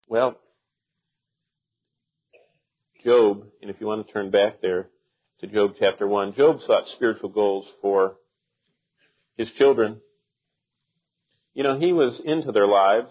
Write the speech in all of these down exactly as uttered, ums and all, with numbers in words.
Well, Job, and if you want to turn back there to Job chapter one, Job sought spiritual goals for his children. You know, he was into their lives.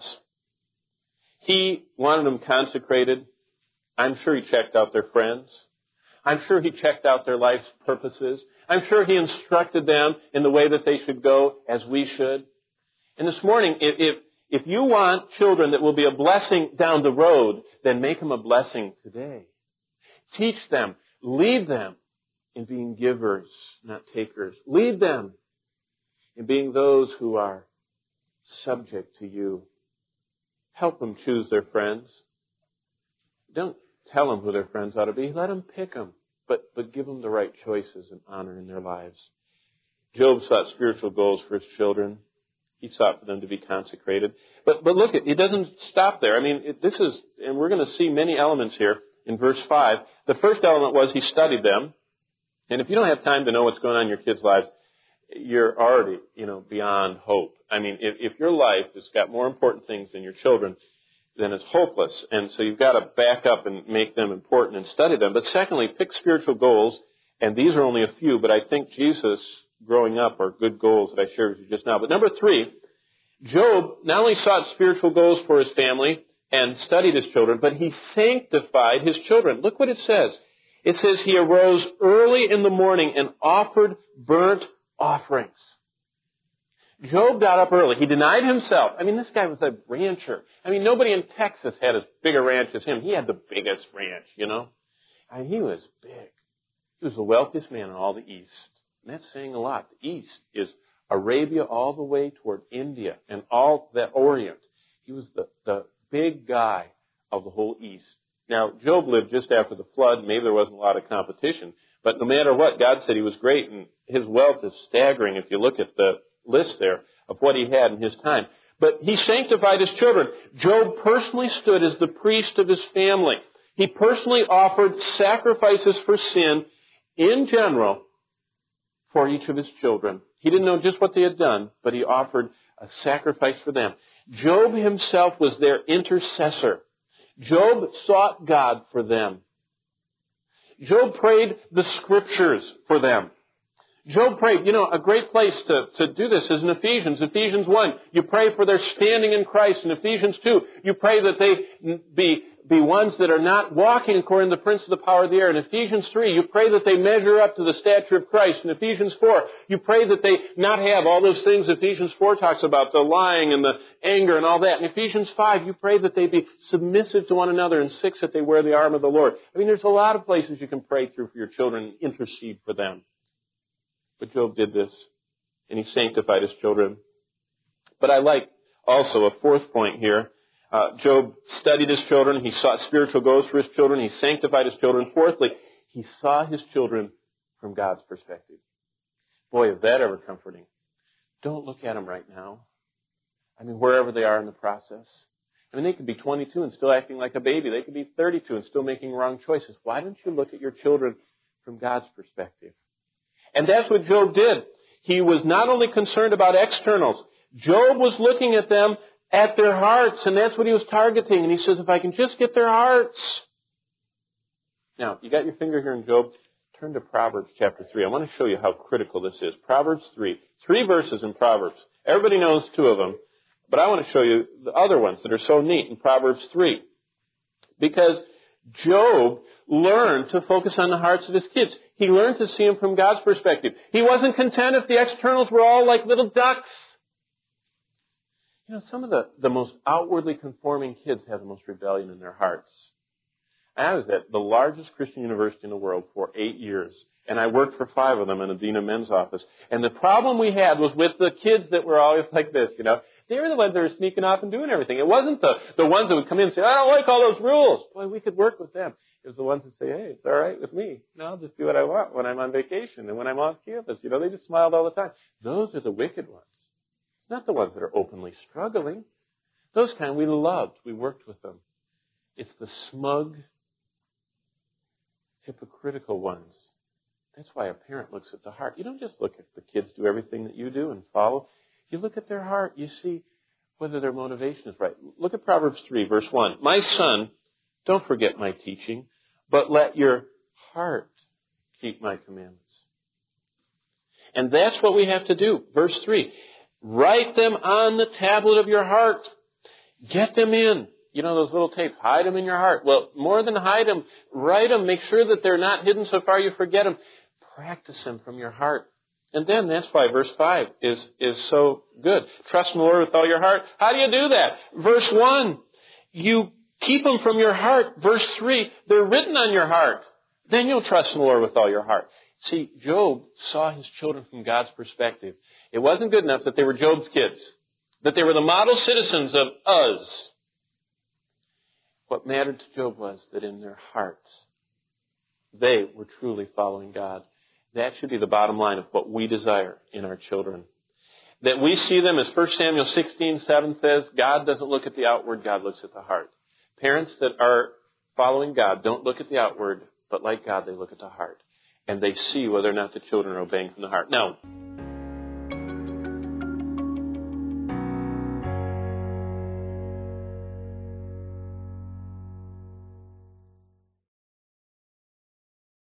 He wanted them consecrated. I'm sure he checked out their friends. I'm sure he checked out their life's purposes. I'm sure he instructed them in the way that they should go, as we should. And this morning, if, if, if you want children that will be a blessing down the road, then make them a blessing today. Teach them. Lead them in being givers, not takers. Lead them in being those who are subject to you. Help them choose their friends. Don't tell them who their friends ought to be. Let them pick them. But, but give them the right choices and honor in their lives. Job sought spiritual goals for his children. He sought for them to be consecrated. But, but look, it, it doesn't stop there. I mean, it, this is, and we're going to see many elements here in verse five. The first element was he studied them. And if you don't have time to know what's going on in your kids' lives, you're already, you know, beyond hope. I mean, if, if your life has got more important things than your children, then it's hopeless. And so you've got to back up and make them important and study them. But secondly, pick spiritual goals. And these are only a few, but I think Jesus, growing up, are good goals that I shared with you just now. But number three, Job not only sought spiritual goals for his family and studied his children, but he sanctified his children. Look what it says. It says he arose early in the morning and offered burnt offerings. Job got up early. He denied himself. I mean, this guy was a rancher. I mean, nobody in Texas had as big a ranch as him. He had the biggest ranch, you know. I mean, he was big. He was the wealthiest man in all the East. And that's saying a lot. The East is Arabia all the way toward India and all that Orient. He was the, the big guy of the whole East. Now, Job lived just after the flood. Maybe there wasn't a lot of competition. But no matter what, God said he was great, and his wealth is staggering if you look at the list there of what he had in his time. But he sanctified his children. Job personally stood as the priest of his family. He personally offered sacrifices for sin in general for each of his children. He didn't know just what they had done, but he offered a sacrifice for them. Job himself was their intercessor. Job sought God for them. Job prayed the Scriptures for them. Job prayed, you know, a great place to, to do this is in Ephesians. Ephesians one, you pray for their standing in Christ. In Ephesians two, you pray that they be, be ones that are not walking according to the prince of the power of the air. In Ephesians three, you pray that they measure up to the stature of Christ. In Ephesians four, you pray that they not have all those things Ephesians four talks about, the lying and the anger and all that. In Ephesians five, you pray that they be submissive to one another. In six, that they wear the armor of the Lord. I mean, there's a lot of places you can pray through for your children and intercede for them. But Job did this, and he sanctified his children. But I like also a fourth point here. Uh, Job studied his children. He sought spiritual goals for his children. He sanctified his children. Fourthly, he saw his children from God's perspective. Boy, is that ever comforting. Don't look at them right now. I mean, wherever they are in the process. I mean, they could be twenty-two and still acting like a baby. They could be thirty-two and still making wrong choices. Why don't you look at your children from God's perspective? And that's what Job did. He was not only concerned about externals. Job was looking at them at their hearts, and that's what he was targeting. And he says, if I can just get their hearts. Now, you got your finger here in Job. Turn to Proverbs chapter three. I want to show you how critical this is. Proverbs three. Three verses in Proverbs. Everybody knows two of them. But I want to show you the other ones that are so neat in Proverbs three. Because Job learned to focus on the hearts of his kids. He learned to see them from God's perspective. He wasn't content if the externals were all like little ducks. You know, some of the, the most outwardly conforming kids have the most rebellion in their hearts. I was at the largest Christian university in the world for eight years, and I worked for five of them in the Dean of Men's office. And the problem we had was with the kids that were always like this, you know. They were the ones that were sneaking off and doing everything. It wasn't the, the ones that would come in and say, I don't like all those rules. Boy, we could work with them. It was the ones that say, hey, it's all right with me. No, I'll just do what I want when I'm on vacation and when I'm off campus. You know, they just smiled all the time. Those are the wicked ones. It's not the ones that are openly struggling. Those kind we loved. We worked with them. It's the smug, hypocritical ones. That's why a parent looks at the heart. You don't just look at the kids do everything that you do and follow. You look at their heart. You see, whether their motivation is right. Look at Proverbs three, verse one. My son, don't forget my teaching, but let your heart keep my commandments. And that's what we have to do. Verse three. Write them on the tablet of your heart. Get them in. You know those little tapes, hide them in your heart. Well, more than hide them, write them. Make sure that they're not hidden so far you forget them. Practice them from your heart. And then that's why verse five is, is so good. Trust in the Lord with all your heart. How do you do that? Verse one, you keep them from your heart. Verse three, they're written on your heart. Then you'll trust in the Lord with all your heart. See, Job saw his children from God's perspective. It wasn't good enough that they were Job's kids, that they were the model citizens of Uz. What mattered to Job was that in their hearts, they were truly following God. That should be the bottom line of what we desire in our children. That we see them, as First Samuel sixteen seven says, God doesn't look at the outward, God looks at the heart. Parents that are following God don't look at the outward, but like God, they look at the heart. And they see whether or not the children are obeying from the heart. Now,